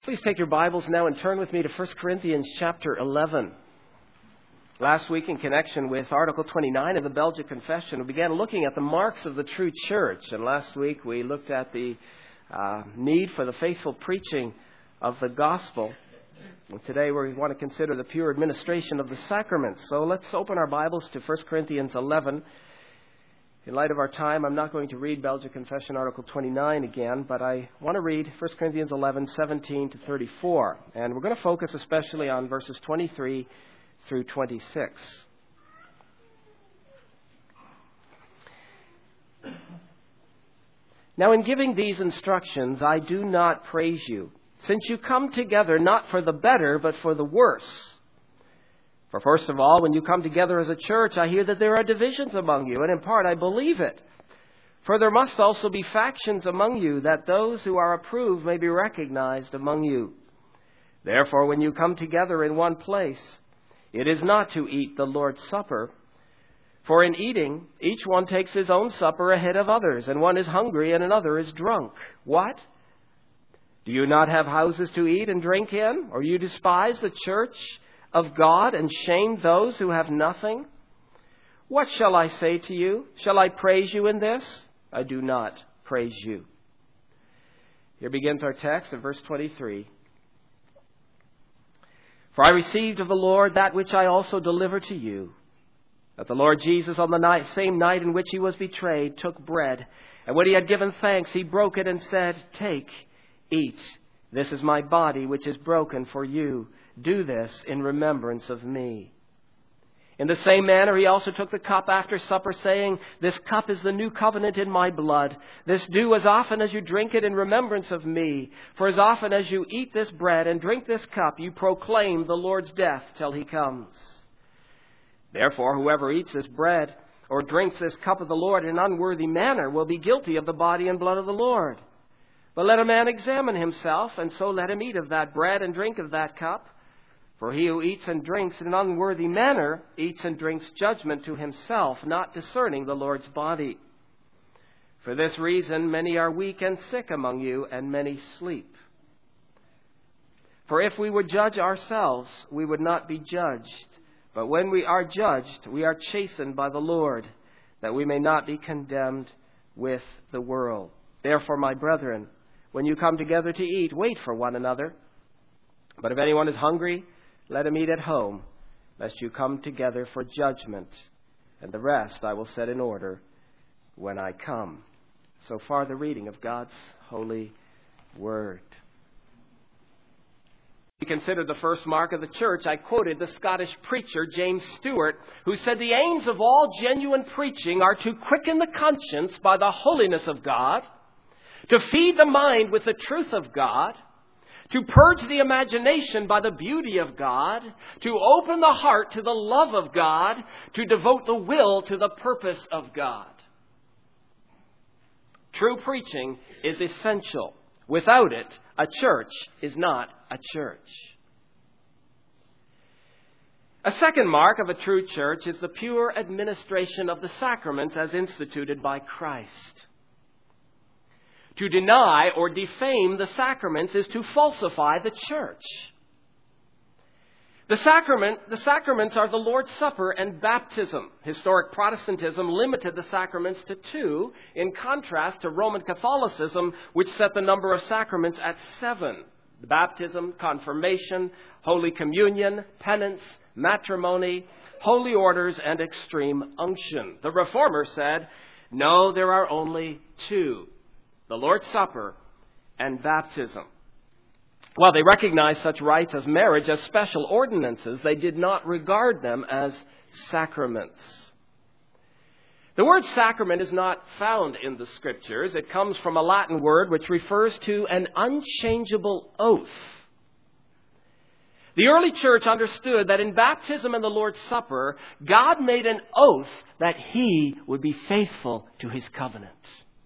Please take your Bibles now and turn with me to 1 Corinthians chapter 11. Last week, in connection with Article 29 of the Belgic Confession, we began looking at the marks of the true church. And last week, we looked at the need for the faithful preaching of the gospel. And today, we want to consider the pure administration of the sacraments. So let's open our Bibles to 1 Corinthians 11. In light of our time, I'm not going to read Belgic Confession Article 29 again, but I want to read 1 Corinthians 11, 17 to 34. And we're going to focus especially on verses 23 through 26. Now, in giving these instructions, I do not praise you, since you come together not for the better, but for the worse. For first of all, when you come together as a church, I hear that there are divisions among you, and in part I believe it. For there must also be factions among you, that those who are approved may be recognized among you. Therefore, when you come together in one place, it is not to eat the Lord's Supper. For in eating, each one takes his own supper ahead of others, and one is hungry and another is drunk. What? Do you not have houses to eat and drink in? Or you despise the church of God and shame those who have nothing? What shall I say to you? Shall I praise you in this? I do not praise you. Here begins our text at verse 23. For I received of the Lord that which I also delivered to you, that the Lord Jesus on the same night in which he was betrayed took bread, and when he had given thanks, he broke it and said, Take, eat. This is my body which is broken for you. Do this in remembrance of me. In the same manner, he also took the cup after supper, saying, This cup is the new covenant in my blood. This do as often as you drink it in remembrance of me. For as often as you eat this bread and drink this cup, you proclaim the Lord's death till he comes. Therefore, whoever eats this bread or drinks this cup of the Lord in an unworthy manner will be guilty of the body and blood of the Lord. But let a man examine himself, and so let him eat of that bread and drink of that cup. For he who eats and drinks in an unworthy manner eats and drinks judgment to himself, not discerning the Lord's body. For this reason, many are weak and sick among you, and many sleep. For if we would judge ourselves, we would not be judged. But when we are judged, we are chastened by the Lord, that we may not be condemned with the world. Therefore, my brethren, when you come together to eat, wait for one another. But if anyone is hungry, let him eat at home, lest you come together for judgment. And the rest I will set in order when I come. So far, the reading of God's holy word. We consider the first mark of the church. I quoted the Scottish preacher James Stewart, who said the aims of all genuine preaching are to quicken the conscience by the holiness of God, to feed the mind with the truth of God, to purge the imagination by the beauty of God, to open the heart to the love of God, to devote the will to the purpose of God. True preaching is essential. Without it, a church is not a church. A second mark of a true church is the pure administration of the sacraments as instituted by Christ. To deny or defame the sacraments is to falsify the church. The sacraments are the Lord's Supper and baptism. Historic Protestantism limited the sacraments to 2, in contrast to Roman Catholicism, which set the number of sacraments at 7. Baptism, confirmation, Holy Communion, penance, matrimony, holy orders, and extreme unction. The Reformer said, no, there are only 2. The Lord's Supper and baptism. While they recognized such rites as marriage as special ordinances, they did not regard them as sacraments. The word sacrament is not found in the Scriptures. It comes from a Latin word which refers to an unchangeable oath. The early church understood that in baptism and the Lord's Supper, God made an oath that he would be faithful to his covenant.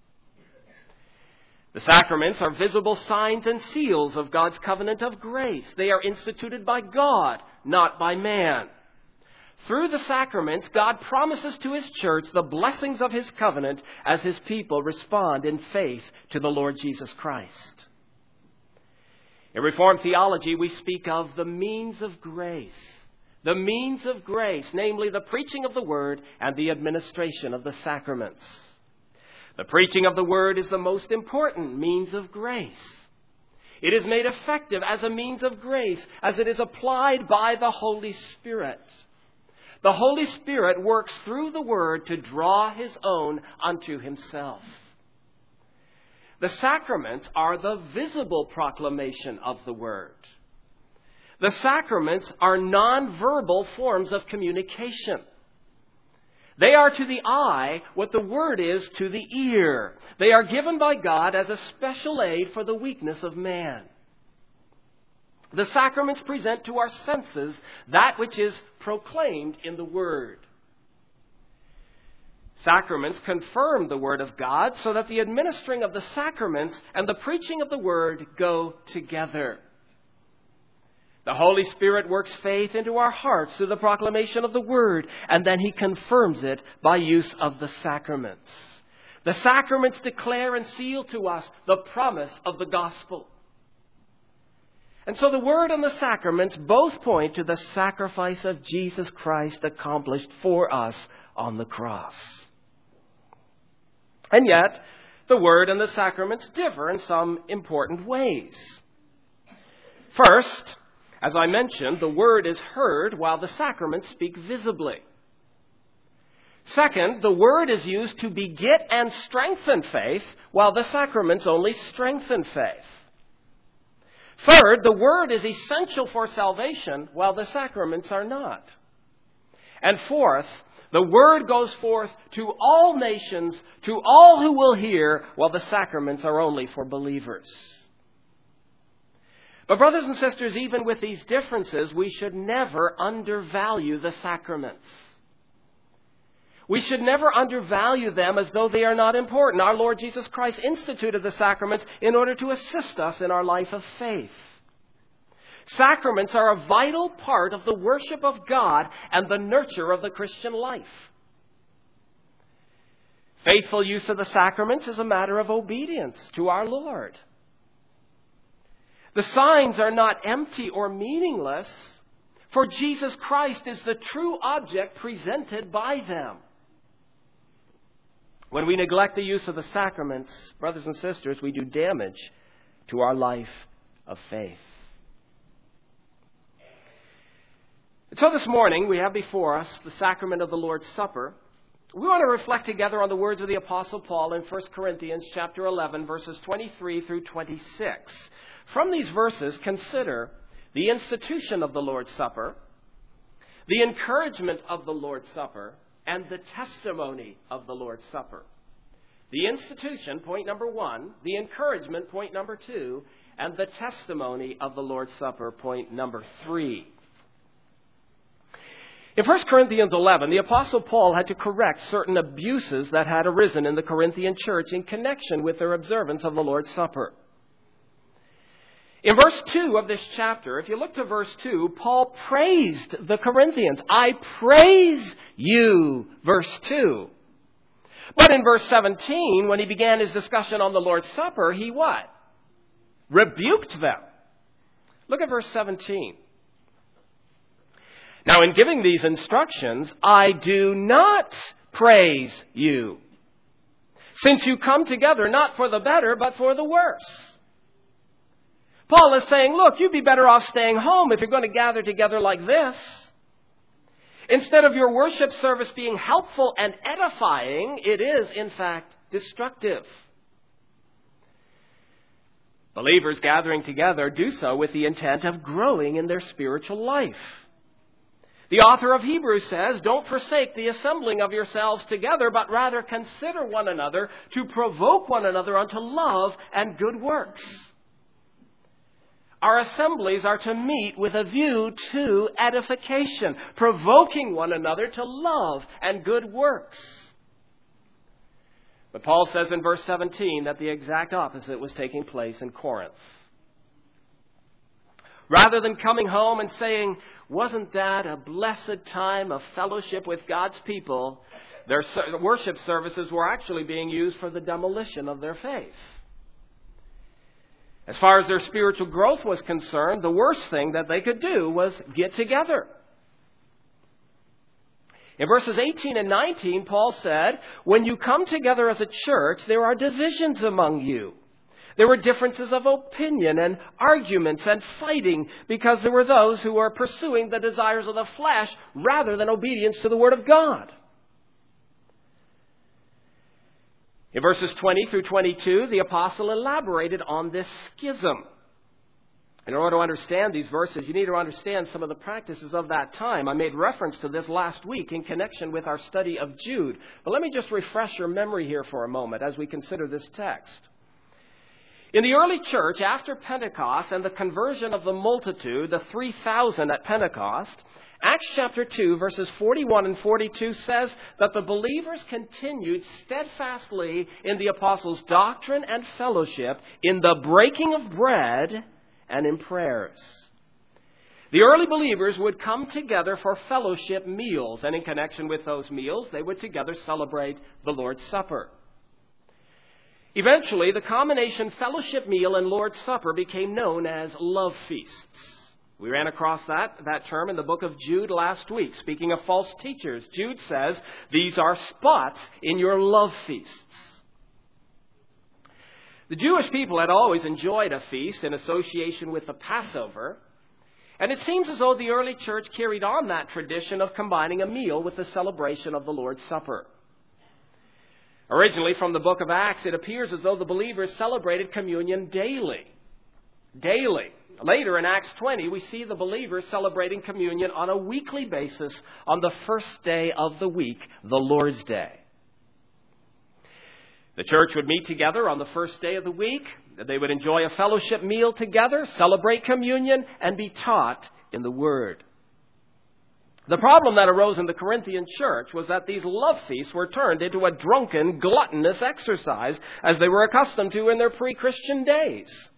The sacraments are visible signs and seals of God's covenant of grace. They are instituted by God, not by man. Through the sacraments, God promises to his church the blessings of his covenant as his people respond in faith to the Lord Jesus Christ. In Reformed theology, we speak of the means of grace. The means of grace, namely the preaching of the Word and the administration of the sacraments. The preaching of the Word is the most important means of grace. It is made effective as a means of grace as it is applied by the Holy Spirit. The Holy Spirit works through the Word to draw His own unto Himself. The sacraments are the visible proclamation of the Word. The sacraments are nonverbal forms of communication. They are to the eye what the Word is to the ear. They are given by God as a special aid for the weakness of man. The sacraments present to our senses that which is proclaimed in the Word. Sacraments confirm the Word of God so that the administering of the sacraments and the preaching of the Word go together. The Holy Spirit works faith into our hearts through the proclamation of the Word, and then He confirms it by use of the sacraments. The sacraments declare and seal to us the promise of the gospel. And so the Word and the sacraments both point to the sacrifice of Jesus Christ accomplished for us on the cross. And yet, the Word and the sacraments differ in some important ways. First, as I mentioned, the Word is heard while the sacraments speak visibly. Second, the Word is used to beget and strengthen faith, while the sacraments only strengthen faith. Third, the Word is essential for salvation, while the sacraments are not. And fourth, the Word goes forth to all nations, to all who will hear, while the sacraments are only for believers. But brothers and sisters, even with these differences, we should never undervalue the sacraments. We should never undervalue them as though they are not important. Our Lord Jesus Christ instituted the sacraments in order to assist us in our life of faith. Sacraments are a vital part of the worship of God and the nurture of the Christian life. Faithful use of the sacraments is a matter of obedience to our Lord. The signs are not empty or meaningless, for Jesus Christ is the true object presented by them. When we neglect the use of the sacraments, brothers and sisters, we do damage to our life of faith. And so this morning, we have before us the sacrament of the Lord's Supper. We want to reflect together on the words of the Apostle Paul in 1 Corinthians chapter 11, verses 23 through 26. From these verses, consider the institution of the Lord's Supper, the encouragement of the Lord's Supper, and the testimony of the Lord's Supper. The institution, point number 1, the encouragement, point number 2, and the testimony of the Lord's Supper, point number 3. In 1 Corinthians 11, the Apostle Paul had to correct certain abuses that had arisen in the Corinthian church in connection with their observance of the Lord's Supper. In verse 2 of this chapter, if you look to verse 2, Paul praised the Corinthians. I praise you, verse 2. But in verse 17, when he began his discussion on the Lord's Supper, he what? Rebuked them. Look at verse 17. Now, in giving these instructions, I do not praise you, since you come together not for the better, but for the worse. Paul is saying, look, you'd be better off staying home if you're going to gather together like this. Instead of your worship service being helpful and edifying, it is, in fact, destructive. Believers gathering together do so with the intent of growing in their spiritual life. The author of Hebrews says, don't forsake the assembling of yourselves together, but rather consider one another to provoke one another unto love and good works. Our assemblies are to meet with a view to edification, provoking one another to love and good works. But Paul says in verse 17 that the exact opposite was taking place in Corinth. Rather than coming home and saying, wasn't that a blessed time of fellowship with God's people, their worship services were actually being used for the demolition of their faith. As far as their spiritual growth was concerned, the worst thing that they could do was get together. In verses 18 and 19, Paul said, when you come together as a church, there are divisions among you. There were differences of opinion and arguments and fighting because there were those who were pursuing the desires of the flesh rather than obedience to the Word of God. In verses 20 through 22, the apostle elaborated on this schism. In order to understand these verses, you need to understand some of the practices of that time. I made reference to this last week in connection with our study of Jude. But let me just refresh your memory here for a moment as we consider this text. In the early church, after Pentecost and the conversion of the multitude, the 3,000 at Pentecost, Acts chapter 2, verses 41 and 42 says that the believers continued steadfastly in the apostles' doctrine and fellowship, in the breaking of bread, and in prayers. The early believers would come together for fellowship meals, and in connection with those meals, they would together celebrate the Lord's Supper. Eventually, the combination fellowship meal and Lord's Supper became known as love feasts. We ran across that term in the book of Jude last week. Speaking of false teachers, Jude says, these are spots in your love feasts. The Jewish people had always enjoyed a feast in association with the Passover, and it seems as though the early church carried on that tradition of combining a meal with the celebration of the Lord's Supper. Originally, from the book of Acts, it appears as though the believers celebrated communion daily. Daily. Later in Acts 20, we see the believers celebrating communion on a weekly basis on the first day of the week, the Lord's Day. The church would meet together on the first day of the week. They would enjoy a fellowship meal together, celebrate communion, and be taught in the Word. The problem that arose in the Corinthian church was that these love feasts were turned into a drunken, gluttonous exercise, as they were accustomed to in their pre-Christian days.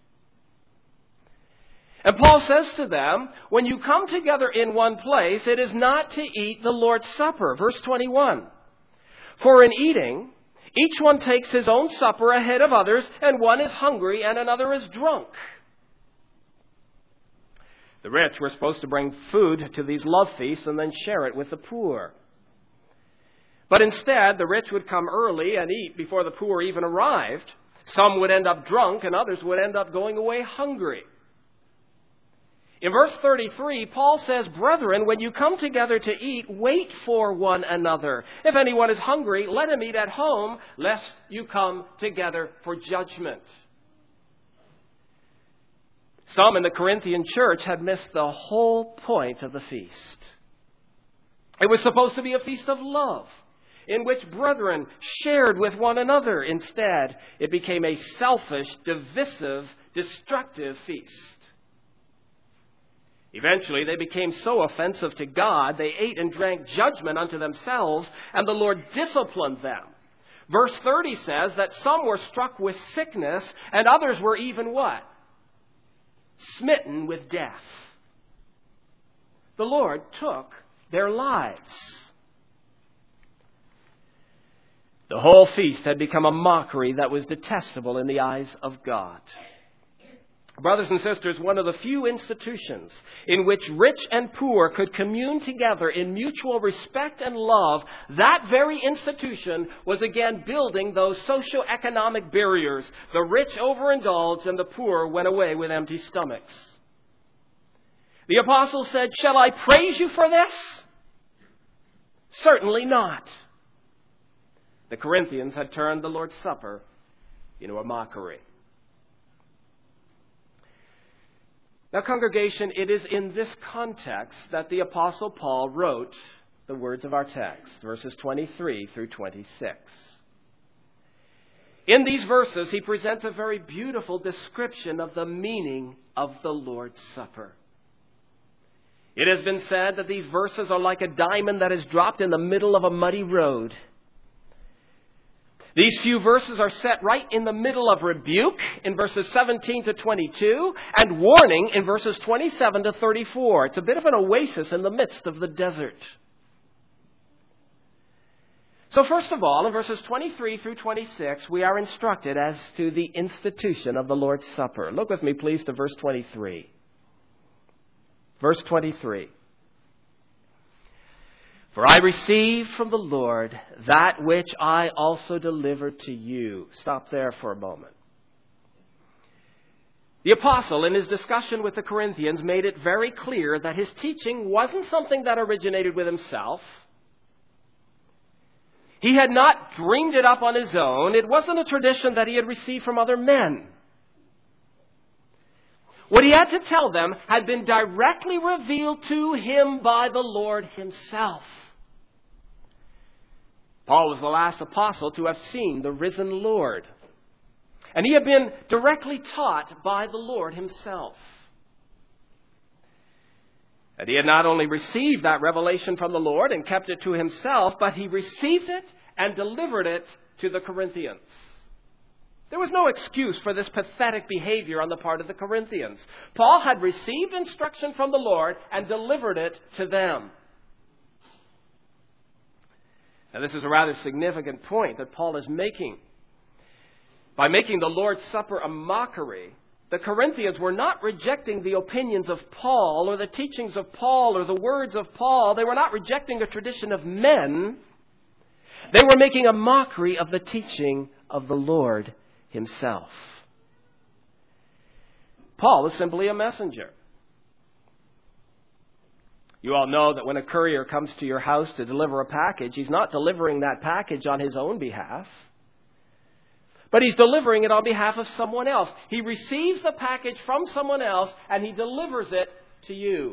And Paul says to them, when you come together in one place, it is not to eat the Lord's Supper. Verse 21. For in eating, each one takes his own supper ahead of others, and one is hungry and another is drunk. The rich were supposed to bring food to these love feasts and then share it with the poor. But instead, the rich would come early and eat before the poor even arrived. Some would end up drunk and others would end up going away hungry. In verse 33, Paul says, brethren, when you come together to eat, wait for one another. If anyone is hungry, let him eat at home, lest you come together for judgment. Some in the Corinthian church had missed the whole point of the feast. It was supposed to be a feast of love, in which brethren shared with one another. Instead, it became a selfish, divisive, destructive feast. Eventually, they became so offensive to God, they ate and drank judgment unto themselves, and the Lord disciplined them. Verse 30 says that some were struck with sickness, and others were even what? Smitten with death. The Lord took their lives. The whole feast had become a mockery that was detestable in the eyes of God. Brothers and sisters, one of the few institutions in which rich and poor could commune together in mutual respect and love, that very institution was again building those socioeconomic barriers. The rich overindulged and the poor went away with empty stomachs. The apostle said, shall I praise you for this? Certainly not. The Corinthians had turned the Lord's Supper into a mockery. Now, congregation, it is in this context that the Apostle Paul wrote the words of our text, verses 23 through 26. In these verses, he presents a very beautiful description of the meaning of the Lord's Supper. It has been said that these verses are like a diamond that is dropped in the middle of a muddy road. These few verses are set right in the middle of rebuke in verses 17 to 22 and warning in verses 27 to 34. It's a bit of an oasis in the midst of the desert. So first of all, in verses 23 through 26, we are instructed as to the institution of the Lord's Supper. Look with me, please, to verse 23. Verse 23. For I received from the Lord that which I also delivered to you. Stop there for a moment. The apostle, in his discussion with the Corinthians, made it very clear that his teaching wasn't something that originated with himself. He had not dreamed it up on his own. It wasn't a tradition that he had received from other men. What he had to tell them had been directly revealed to him by the Lord himself. Paul was the last apostle to have seen the risen Lord. And he had been directly taught by the Lord himself. And he had not only received that revelation from the Lord and kept it to himself, but he received it and delivered it to the Corinthians. There was no excuse for this pathetic behavior on the part of the Corinthians. Paul had received instruction from the Lord and delivered it to them. Now, this is a rather significant point that Paul is making. By making the Lord's Supper a mockery, the Corinthians were not rejecting the opinions of Paul or the teachings of Paul or the words of Paul. They were not rejecting a tradition of men. They were making a mockery of the teaching of the Lord himself. Paul is simply a messenger. You all know that when a courier comes to your house to deliver a package, he's not delivering that package on his own behalf, but he's delivering it on behalf of someone else. He receives the package from someone else and he delivers it to you.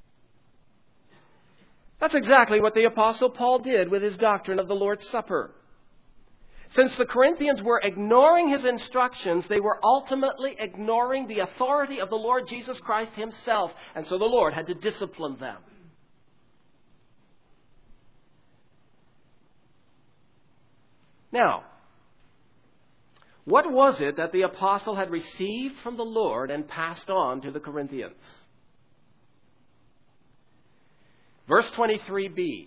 That's exactly what the Apostle Paul did with his doctrine of the Lord's Supper. Since the Corinthians were ignoring his instructions, they were ultimately ignoring the authority of the Lord Jesus Christ himself. And so the Lord had to discipline them. Now, what was it that the apostle had received from the Lord and passed on to the Corinthians? Verse 23b,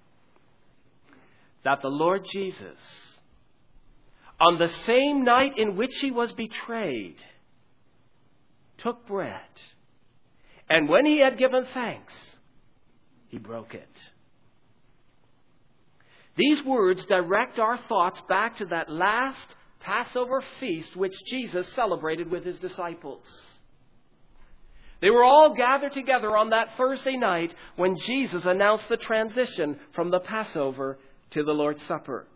that the Lord Jesus, on the same night in which he was betrayed, took bread, and when he had given thanks, he broke it. These words direct our thoughts back to that last Passover feast which Jesus celebrated with his disciples. They were all gathered together on that Thursday night when Jesus announced the transition from the Passover to the Lord's Supper.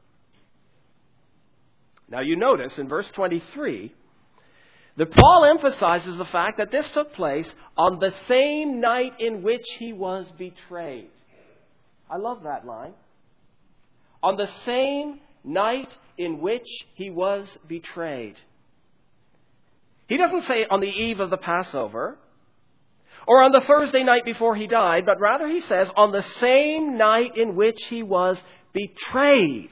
Now you notice in verse 23 that Paul emphasizes the fact that this took place on the same night in which he was betrayed. I love that line. On the same night in which he was betrayed. He doesn't say on the eve of the Passover or on the Thursday night before he died, but rather he says on the same night in which he was betrayed.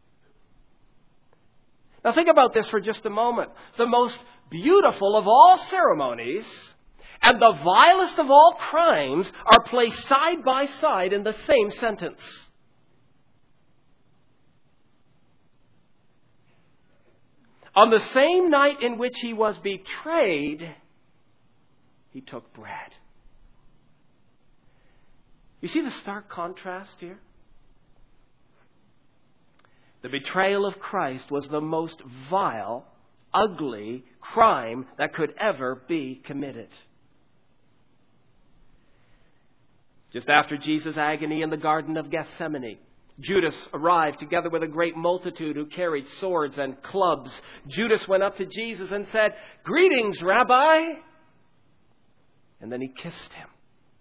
Now think about this for just a moment. The most beautiful of all ceremonies and the vilest of all crimes are placed side by side in the same sentence. On the same night in which he was betrayed, he took bread. You see the stark contrast here? The betrayal of Christ was the most vile, ugly crime that could ever be committed. Just after Jesus' agony in the Garden of Gethsemane, Judas arrived together with a great multitude who carried swords and clubs. Judas went up to Jesus and said, "Greetings, Rabbi." And then he kissed him.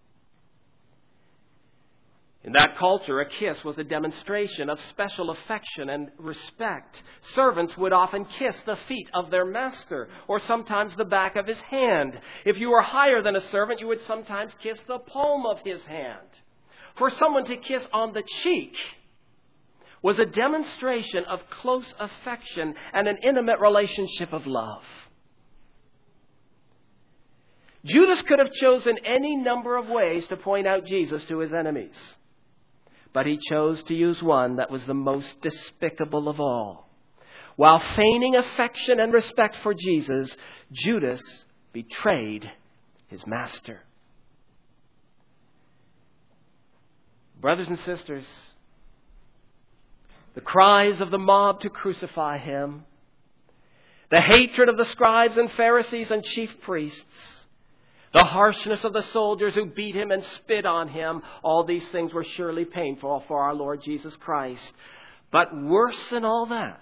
In that culture, a kiss was a demonstration of special affection and respect. Servants would often kiss the feet of their master, or sometimes the back of his hand. If you were higher than a servant, you would sometimes kiss the palm of his hand. For someone to kiss on the cheek was a demonstration of close affection and an intimate relationship of love. Judas could have chosen any number of ways to point out Jesus to his enemies. but he chose to use one that was the most despicable of all. While feigning affection and respect for Jesus, Judas betrayed his master. Brothers and sisters, the cries of the mob to crucify him, the hatred of the scribes and Pharisees and chief priests, the harshness of the soldiers who beat him and spit on him, all these things were surely painful for our Lord Jesus Christ. But worse than all that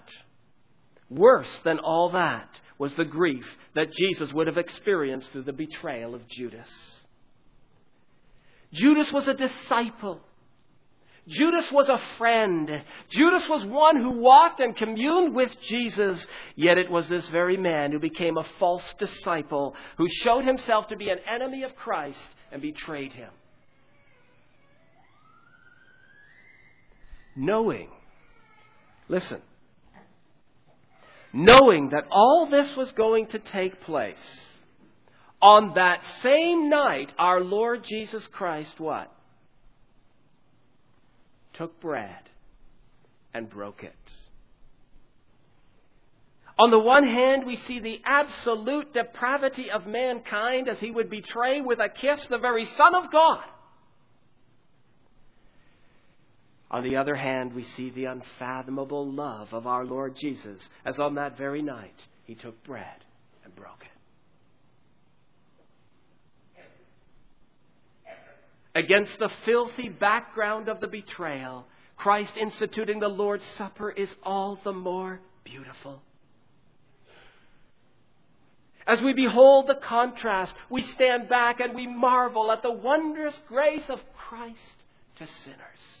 was the grief that Jesus would have experienced through the betrayal of Judas. Judas was a disciple. Judas was a friend. Judas was one who walked and communed with Jesus. Yet it was this very man who became a false disciple, who showed himself to be an enemy of Christ and betrayed him. Knowing that all this was going to take place, on that same night, our Lord Jesus Christ, what? Took bread and broke it. On the one hand, we see the absolute depravity of mankind as he would betray with a kiss the very Son of God. On the other hand, we see the unfathomable love of our Lord Jesus as on that very night he took bread and broke it. Against the filthy background of the betrayal, Christ instituting the Lord's Supper is all the more beautiful. As we behold the contrast, we stand back and we marvel at the wondrous grace of Christ to sinners.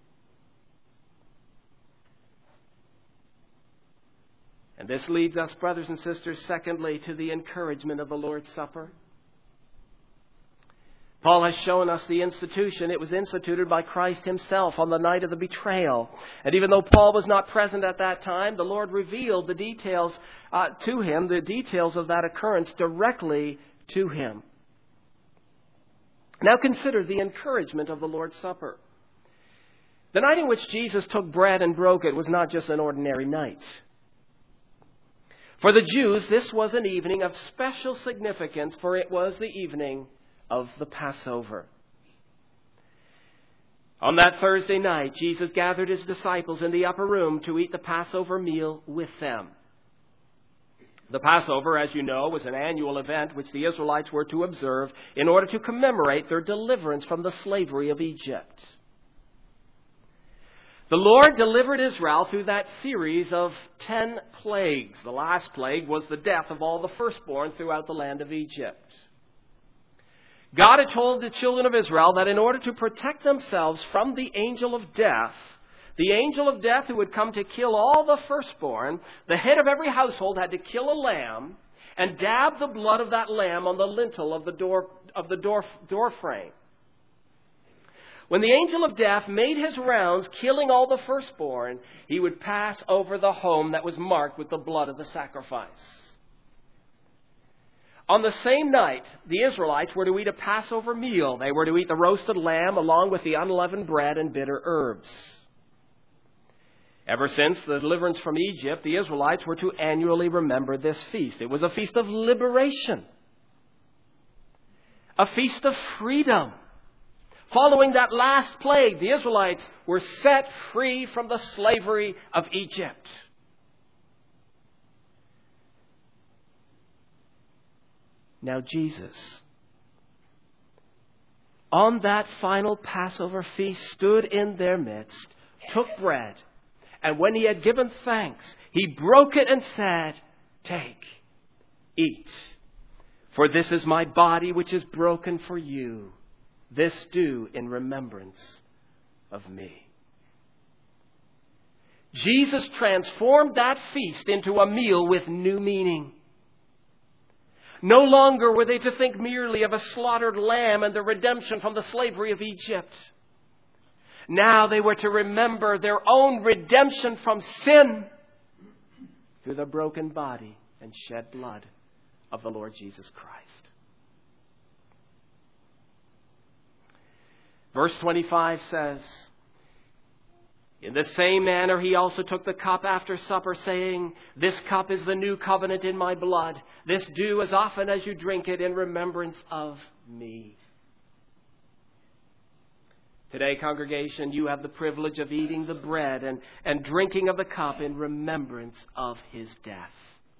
And this leads us, brothers and sisters, secondly, to the encouragement of the Lord's Supper. Paul has shown us the institution. It was instituted by Christ himself on the night of the betrayal. And even though Paul was not present at that time, the Lord revealed the details to him, the details of that occurrence directly to him. Now consider the encouragement of the Lord's Supper. The night in which Jesus took bread and broke it was not just an ordinary night. For the Jews, this was an evening of special significance, for it was the evening of the Passover. On that Thursday night, Jesus gathered his disciples in the upper room to eat the Passover meal with them. The Passover, as you know, was an annual event which the Israelites were to observe in order to commemorate their deliverance from the slavery of Egypt. The Lord delivered Israel through that series of 10 plagues. The last plague was the death of all the firstborn throughout the land of Egypt. God had told the children of Israel that in order to protect themselves from the angel of death who would come to kill all the firstborn, the head of every household had to kill a lamb and dab the blood of that lamb on the lintel of the door frame. When the angel of death made his rounds, killing all the firstborn, he would pass over the home that was marked with the blood of the sacrifice. On the same night, the Israelites were to eat a Passover meal. They were to eat the roasted lamb along with the unleavened bread and bitter herbs. Ever since the deliverance from Egypt, the Israelites were to annually remember this feast. It was a feast of liberation, a feast of freedom. Following that last plague, the Israelites were set free from the slavery of Egypt. Now Jesus, on that final Passover feast, stood in their midst, took bread, and when he had given thanks, he broke it and said, "Take, eat, for this is my body which is broken for you. This do in remembrance of me." Jesus transformed that feast into a meal with new meaning. No longer were they to think merely of a slaughtered lamb and the redemption from the slavery of Egypt. Now they were to remember their own redemption from sin through the broken body and shed blood of the Lord Jesus Christ. Verse 25 says, In the same manner, he also took the cup after supper, saying, "This cup is the new covenant in my blood. This do as often as you drink it in remembrance of me." Today, congregation, you have the privilege of eating the bread and drinking of the cup in remembrance of his death.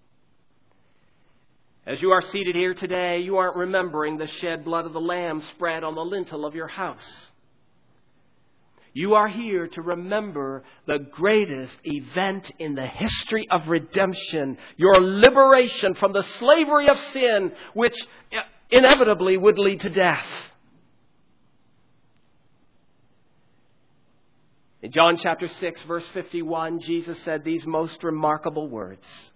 As you are seated here today, you aren't remembering the shed blood of the Lamb spread on the lintel of your house. You are here to remember the greatest event in the history of redemption, your liberation from the slavery of sin, which inevitably would lead to death. In John chapter 6, verse 51, Jesus said these most remarkable words: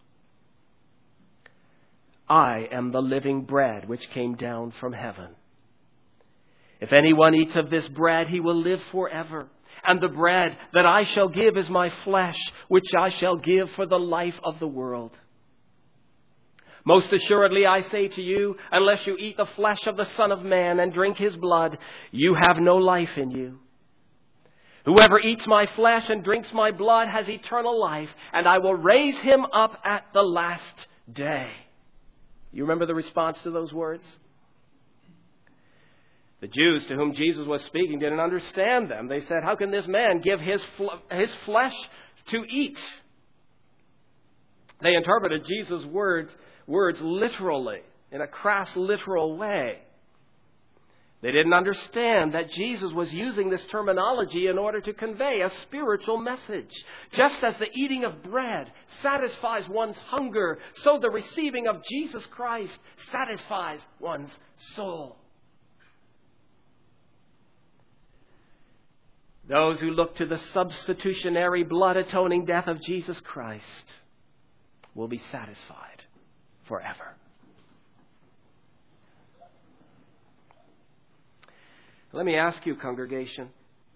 "I am the living bread which came down from heaven. If anyone eats of this bread, he will live forever. And the bread that I shall give is my flesh, which I shall give for the life of the world. Most assuredly, I say to you, unless you eat the flesh of the Son of Man and drink his blood, you have no life in you. Whoever eats my flesh and drinks my blood has eternal life, and I will raise him up at the last day." You remember the response to those words? The Jews to whom Jesus was speaking didn't understand them. They said, "How can this man give his flesh to eat?" They interpreted Jesus' words literally, in a crass, literal way. They didn't understand that Jesus was using this terminology in order to convey a spiritual message. Just as the eating of bread satisfies one's hunger, so the receiving of Jesus Christ satisfies one's soul. Those who look to the substitutionary blood-atoning death of Jesus Christ will be satisfied forever. Let me ask you, congregation,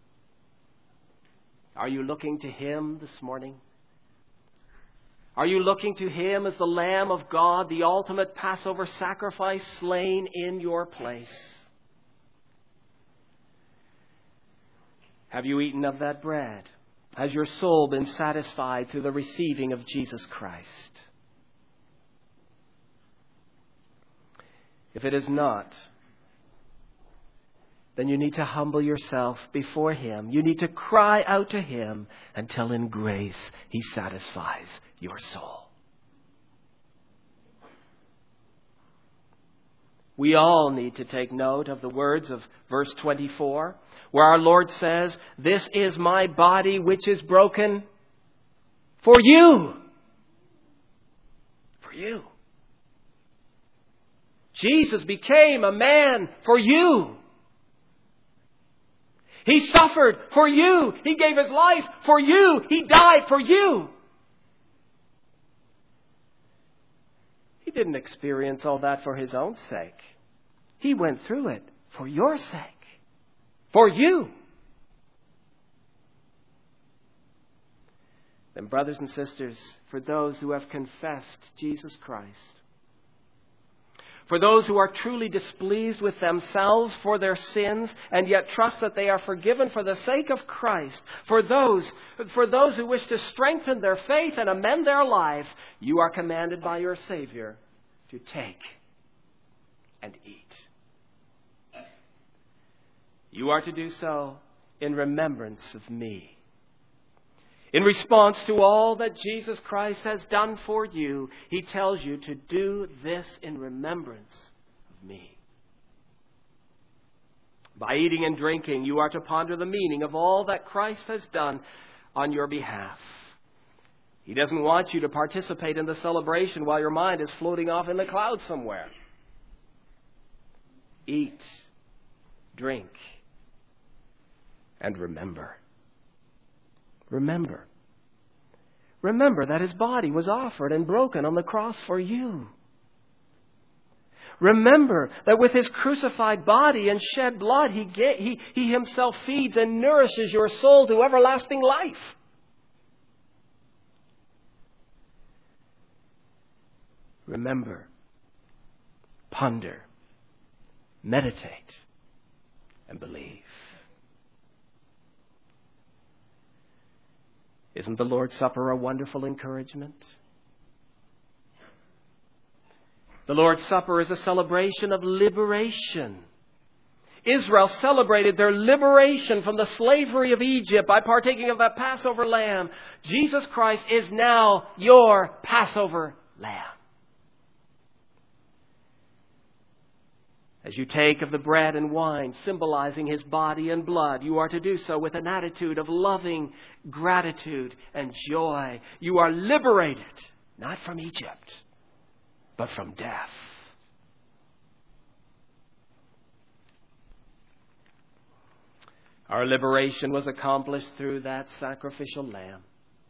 are you looking to him this morning? Are you looking to him as the Lamb of God, the ultimate Passover sacrifice slain in your place? Have you eaten of that bread? Has your soul been satisfied through the receiving of Jesus Christ? If it is not, then you need to humble yourself before him. You need to cry out to him until in grace he satisfies your soul. We all need to take note of the words of verse 24, where our Lord says, "This is my body which is broken for you." For you. Jesus became a man for you. He suffered for you. He gave his life for you. He died for you. He didn't experience all that for his own sake. He went through it for your sake. For you. Then, brothers and sisters, for those who have confessed Jesus Christ, for those who are truly displeased with themselves for their sins and yet trust that they are forgiven for the sake of Christ, for those who wish to strengthen their faith and amend their life, you are commanded by your Savior to take and eat. You are to do so in remembrance of me. In response to all that Jesus Christ has done for you, he tells you to do this in remembrance of me. By eating and drinking, you are to ponder the meaning of all that Christ has done on your behalf. He doesn't want you to participate in the celebration while your mind is floating off in the clouds somewhere. Eat, drink, and remember. Remember. Remember that his body was offered and broken on the cross for you. Remember that with his crucified body and shed blood, he himself feeds and nourishes your soul to everlasting life. Remember, ponder, meditate, and believe. Isn't the Lord's Supper a wonderful encouragement? The Lord's Supper is a celebration of liberation. Israel celebrated their liberation from the slavery of Egypt by partaking of that Passover lamb. Jesus Christ is now your Passover lamb. As you take of the bread and wine, symbolizing His body and blood, you are to do so with an attitude of loving gratitude and joy. You are liberated, not from Egypt, but from death. Our liberation was accomplished through that sacrificial lamb.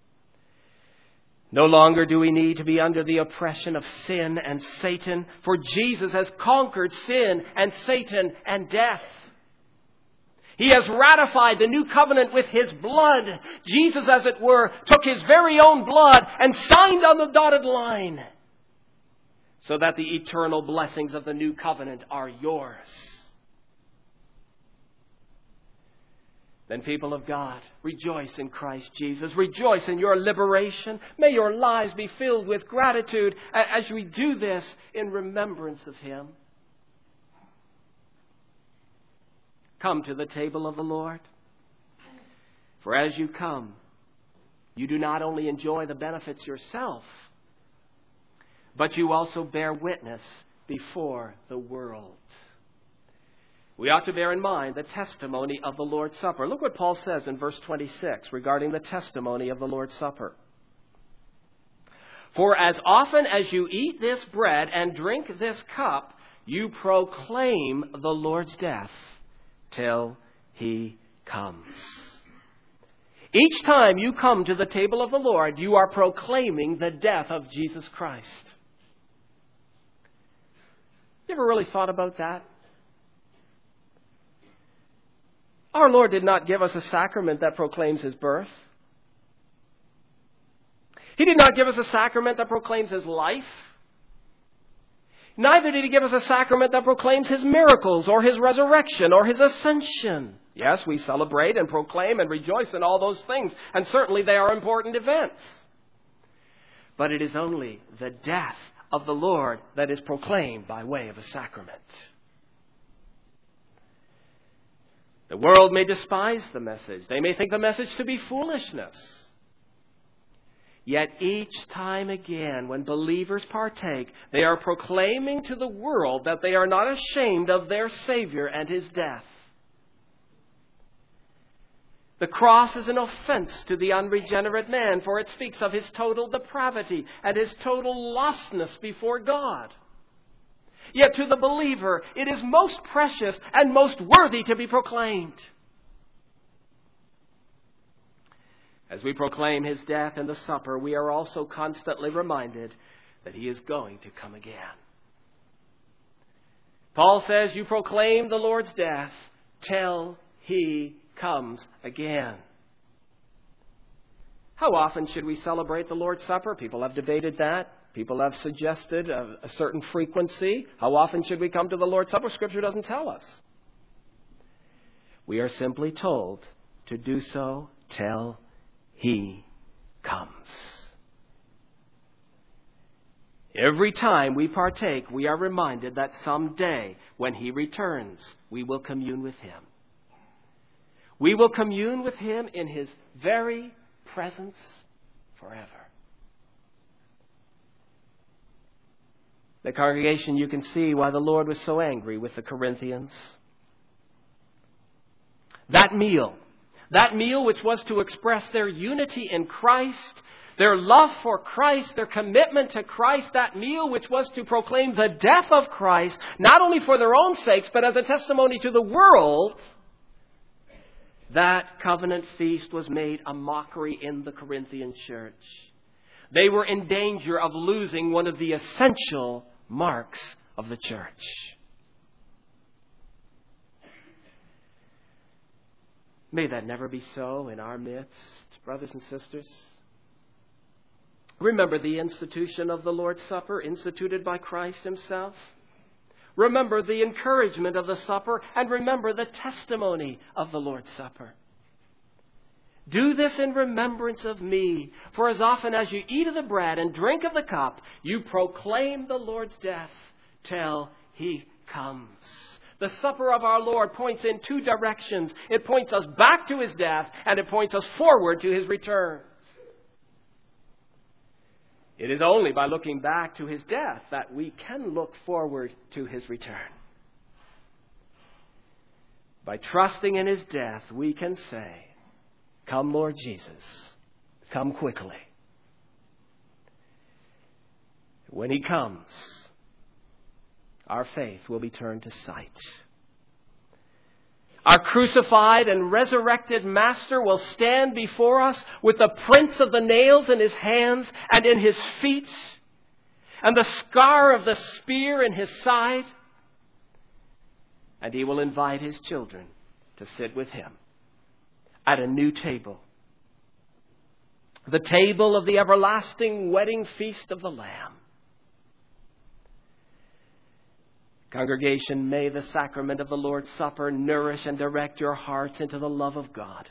No longer do we need to be under the oppression of sin and Satan, for Jesus has conquered sin and Satan and death. He has ratified the new covenant with His blood. Jesus, as it were, took His very own blood and signed on the dotted line, so that the eternal blessings of the new covenant are yours. Then, people of God, rejoice in Christ Jesus. Rejoice in your liberation. May your lives be filled with gratitude as we do this in remembrance of Him. Come to the table of the Lord. For as you come, you do not only enjoy the benefits yourself, but you also bear witness before the world. We ought to bear in mind the testimony of the Lord's Supper. Look what Paul says in verse 26 regarding the testimony of the Lord's Supper. For as often as you eat this bread and drink this cup, you proclaim the Lord's death till He comes. Each time you come to the table of the Lord, you are proclaiming the death of Jesus Christ. You ever really thought about that? Our Lord did not give us a sacrament that proclaims His birth. He did not give us a sacrament that proclaims His life. Neither did He give us a sacrament that proclaims His miracles or His resurrection or His ascension. Yes, we celebrate and proclaim and rejoice in all those things, and certainly they are important events. But it is only the death of the Lord that is proclaimed by way of a sacrament. The world may despise the message. They may think the message to be foolishness. Yet each time again, when believers partake, they are proclaiming to the world that they are not ashamed of their Savior and His death. The cross is an offense to the unregenerate man, for it speaks of his total depravity and his total lostness before God. Yet to the believer, it is most precious and most worthy to be proclaimed. As we proclaim His death in the supper, we are also constantly reminded that He is going to come again. Paul says, you proclaim the Lord's death till He comes again. How often should we celebrate the Lord's Supper? People have debated that. People have suggested a certain frequency. How often should we come to the Lord's Supper? Scripture doesn't tell us. We are simply told to do so till He comes. Every time we partake, we are reminded that someday, when He returns, we will commune with Him. We will commune with Him in His very presence forever. The congregation, you can see why the Lord was so angry with the Corinthians. That meal which was to express their unity in Christ, their love for Christ, their commitment to Christ, that meal which was to proclaim the death of Christ, not only for their own sakes, but as a testimony to the world, that covenant feast was made a mockery in the Corinthian church. They were in danger of losing one of the essential marks of the church. May that never be so in our midst, brothers and sisters. Remember the institution of the Lord's Supper instituted by Christ Himself. Remember the encouragement of the supper, and remember the testimony of the Lord's Supper. Do this in remembrance of me. For as often as you eat of the bread and drink of the cup, you proclaim the Lord's death till he comes. The supper of our Lord points in two directions. It points us back to his death, and it points us forward to his return. It is only by looking back to his death that we can look forward to his return. By trusting in his death, we can say, "Come, Lord Jesus, come quickly." When he comes, our faith will be turned to sight. Our crucified and resurrected Master will stand before us with the prints of the nails in his hands and in his feet, and the scar of the spear in his side. And he will invite his children to sit with him at a new table, the table of the everlasting wedding feast of the Lamb. Congregation, may the sacrament of the Lord's Supper nourish and direct your hearts into the love of God.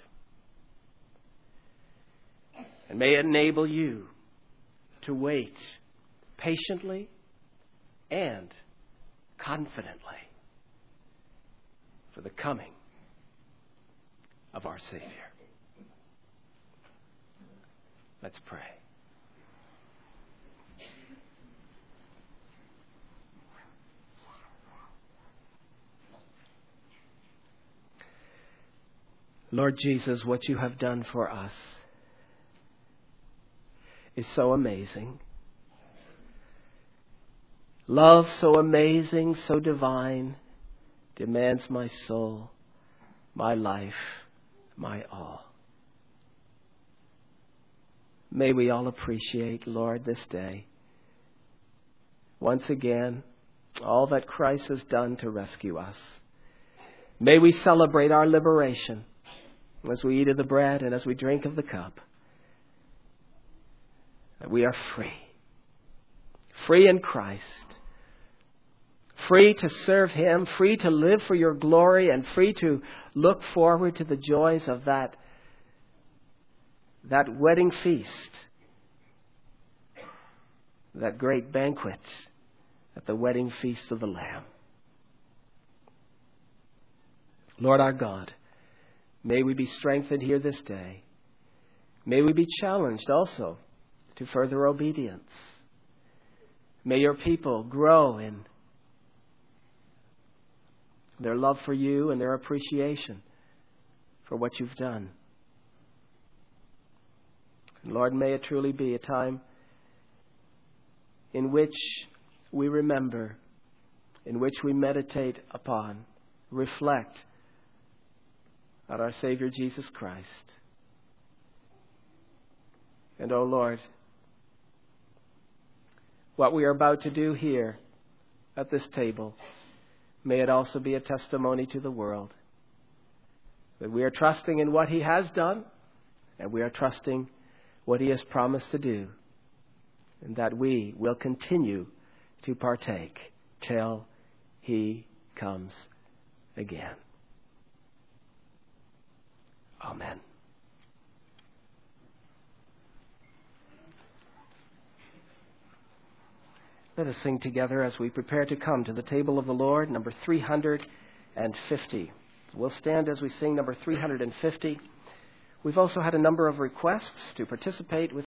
And may it enable you to wait patiently and confidently for the coming of our Savior. Let's pray. Lord Jesus, what you have done for us is so amazing. Love so amazing, so divine, demands my soul, my life, my all. May we all appreciate, Lord, this day, once again, all that Christ has done to rescue us. May we celebrate our liberation as we eat of the bread and as we drink of the cup, that we are free. Free in Christ. Free to serve him, free to live for your glory, and free to look forward to the joys of that wedding feast, that great banquet at the wedding feast of the Lamb. Lord our God, may we be strengthened here this day. May we be challenged also to further obedience. May your people grow in their love for you and their appreciation for what you've done. And Lord, may it truly be a time in which we remember, in which we meditate upon, reflect on our Savior Jesus Christ. And, oh Lord, what we are about to do here at this table, may it also be a testimony to the world that we are trusting in what he has done, and we are trusting what he has promised to do, and that we will continue to partake till he comes again. Amen. Let us sing together as we prepare to come to the table of the Lord, number 350. We'll stand as we sing number 350. We've also had a number of requests to participate with